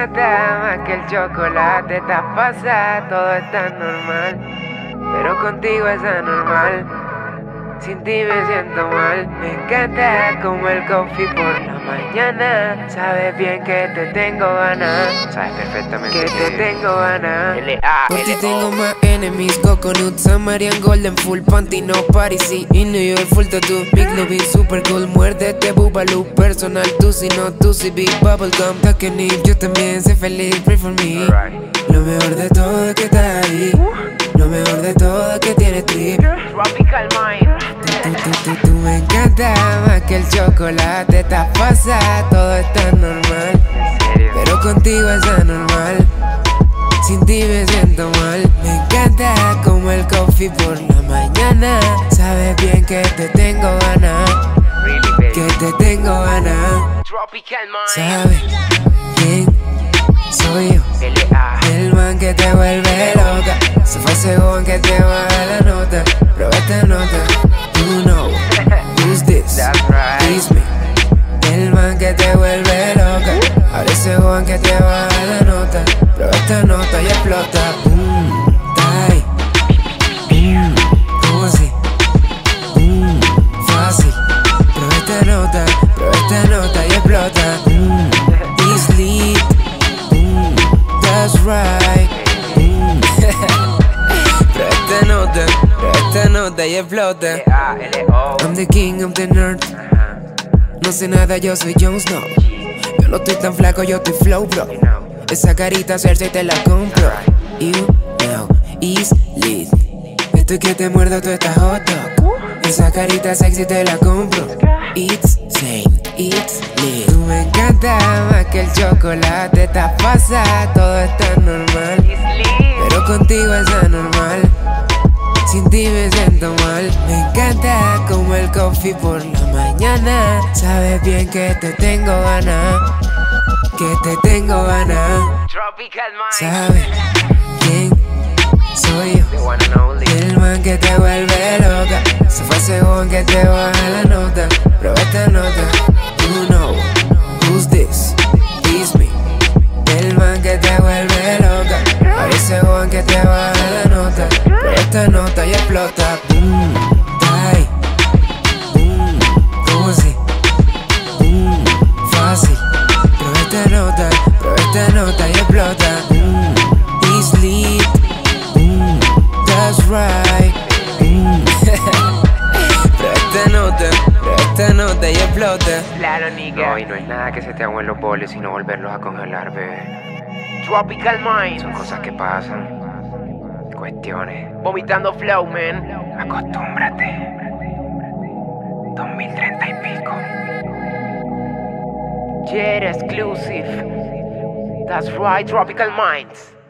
encanta más que el chocolate. Estás pasada, todo está normal, pero contigo es anormal. Sin ti me siento mal. Me encanta como el coffee por la mañana. Sabes bien que te tengo ganas. Sabes perfectamente que te tengo ganas. Por ti tengo más enemies, Coconut, Samarian, Golden, full panty, no party, sí. In New York, full tattoo, big lobby, super cool. Muérdete, Boobaloo, personal, tú si no, tú si big bubblegum. Takenip, yo también sé feliz, pray for me. Lo mejor de todo es que estás ahí. Lo mejor de todo es que tienes trip. Tropical Mind. Tú me encanta más que el chocolate. Estás pasada, todo está normal, pero contigo es anormal. Sin ti me siento mal. Me encanta como el coffee por la mañana. Sabes bien que te tengo ganas, que te tengo ganas. Tropical Mind. ¿Sabes quién soy yo? El man que te vuelve loca. Se fue ese joven que te baja la nota. Prueba esta nota. You know who's this? It's me. El man que te vuelve loca. Ahora ese joven que te baja la nota. Prueba esta nota y explota. Está ahí. ¿Cómo así? Fácil. Prueba esta nota y explota. It's lit. That's right. Prueba esta nota y explota. I'm the king of the north. No sé nada, yo soy Jon Snow. Yo no estoy tan flaco, yo estoy flow, bro. Esa carita Cersei te la compro. You know, it's lit. Estoy que te muerdo, tú estás hot dog. Esa carita sexy te la compro. It's same, it's lit. Tú me encanta más que el chocolate. Estás pasada, todo está normal, pero contigo es anormal. Sin ti me siento mal. Me encanta como el coffee por la mañana. Sabes bien que te tengo ganas, que te tengo ganas. Tropical Mind. ¿Sabes quién soy yo? El man que te vuelve loca. Se fue ese joven que te baja la nota. Prueba esta nota. You know who's this? It's me. El man que te vuelve loca. Ahora ese joven que te baja la nota. Prueba esta nota y explota. Está ahí. ¿Cómo así? Fácil. Prueba esta nota y explota. It's lit. That's right. Prueba esta nota y explota. Claro, nigga. No, y no es nada que se te agüen los boles, sino volverlos a congelar, bebé. Tropical Mind. Son cosas que pasan. Cuestiones. Vomitando flow, man. Acostúmbrate. 2030 y pico. Jet exclusive. That's right, Tropical Minds.